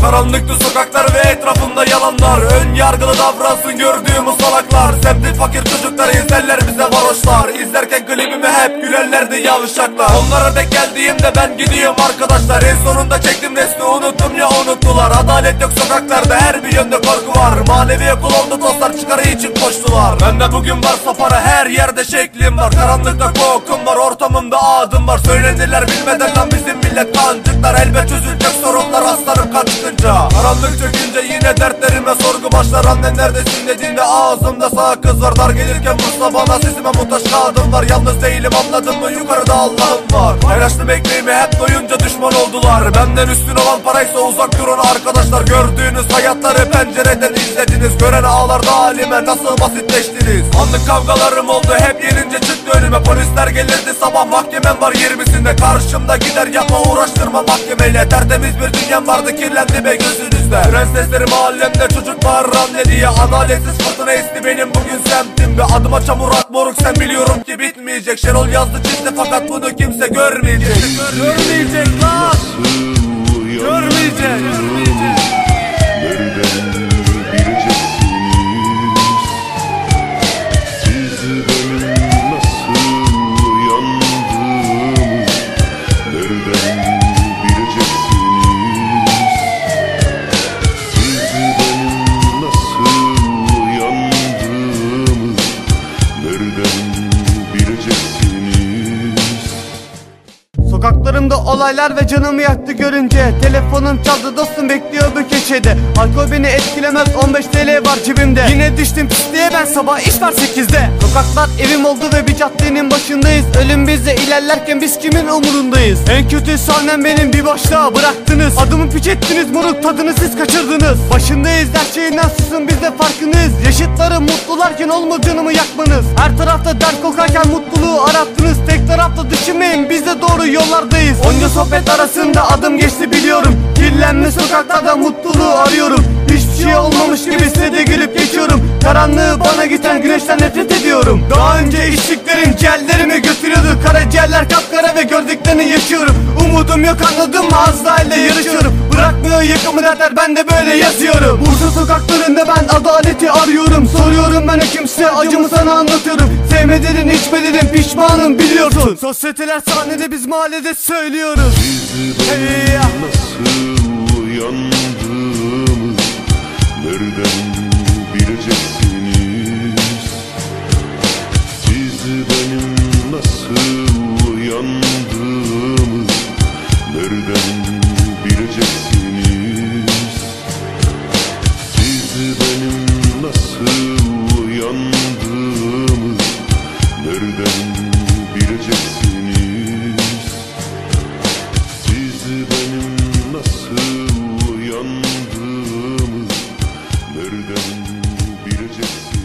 Karanlıktı sokaklar ve etrafımda yalanlar. Ön yargılı davransın gördüğümüz salaklar. Semtin fakir çocukları izlerler bize varoşlar. İzlerken klibimi hep gülerlerdi yavşaklar. Onlara denk geldiğimde ben gidiyorum arkadaşlar. En sonunda çektim resmi unuttum ya unuttular. Adalet yok sokaklarda, her bir yönde korku var. Manevi okul oldu dostlar, çıkarı için koştular. Bende bugün varsa para, her yerde şeklim var. Karanlıkta kokum var, ortamımda adım var. Söylenirler bilmeden lan bizim millet kancıklar. Elbet çözülecek sorunlar aslanım kaçınca. Karanlık çökünce yine dertlerime sorgu başlar. Annen neredesin dediğinde ağzımda sağ kız var. Dar gelirken vursa bana sesime muhtaç kağıdım var. Yalnız değilim anladın mı, yukarıda Allah'ım var. Paylaştım ekmeğimi hep doyunca düşman oldular. Benden üstün olan paraysa uzak durun arkadaşlar. Gördüğünüz hayatları pencereden izlediniz. Gören ağlarda halime nasıl basitleştiniz. Anlık kavgalarım oldu, hep yenince çıktı önüme. Polisler gelirdi sabah, mahkemem var 20'sinde. Karşımda gider yapma uğraştırma mahkemeyle. Tertemiz bir dünyam vardı, kirlendi be gözünüzde. Prensesleri mahallemde çocuk bağırır anne diye. Adaletsiz fırtına esti benim bugün semtimde. Adıma çamur at moruk, sen biliyorum ki bitmeyecek. Şenol yazdı çizdi fakat bunu kimse görmeyecek. Görmeyecek lan. Görmeyecek. Sokaklarımda olaylar ve canımı yaktı görünce. Telefonum çaldı dostum bekliyor bu köşede. Alkol beni etkilemez, 15 TL var cebimde. Yine düştüm pisliğe ben, sabah iş var 8'de. Sokaklar evim oldu ve bir caddenin başındayız. Ölüm bizle ilerlerken biz kimin umurundayız? En kötü sahnem benim, bir boşluğa bıraktınız. Adımı piç ettiniz moruk, tadını siz kaçırdınız. Başındayız her şeyinden, susun biz de farkındayız. Yaşıtları mutlularken olma canımı yakmanız. Her tarafta dert kokarken mutluluğu arattınız. Tek tarafta düşünmeyin, biz de doğru yollardayız. Onca sohbet arasında adım geçti biliyorum. Kirlenmiş sokaklarda mutluluğu arıyorum. Hiçbir şey olmamış gibi size de gülüp geçiyorum. Karanlığı bana giden güneşten nefret ediyorum. Daha önce içtiklerim ciğerlerimi götürüyordu. Karaciğerler kapkara ve gördüklerini yaşıyorum. Umudum yok anladın mı, Azrail'le yarışıyorum. Bırakmıyor yakımı dertler, ben de böyle yazıyorum. Bursa sokaklarında ben adaleti arıyorum. Soruyorum ben kimse, acımı sana anlatıyorum. Sevmediğin içmediğin pişmanım biliyorsun. Sosyeteler sahnede, biz mahallede söylüyoruz. Hey ya. Nasıl uyandığımı nereden bileceksiniz? Siz benim nasıl uyandığımı nereden bileceksiniz? Siz benim nasıl uyandığımı nereden bileceksiniz? Siz benim nasıl uyandığımı nereden bileceksiniz?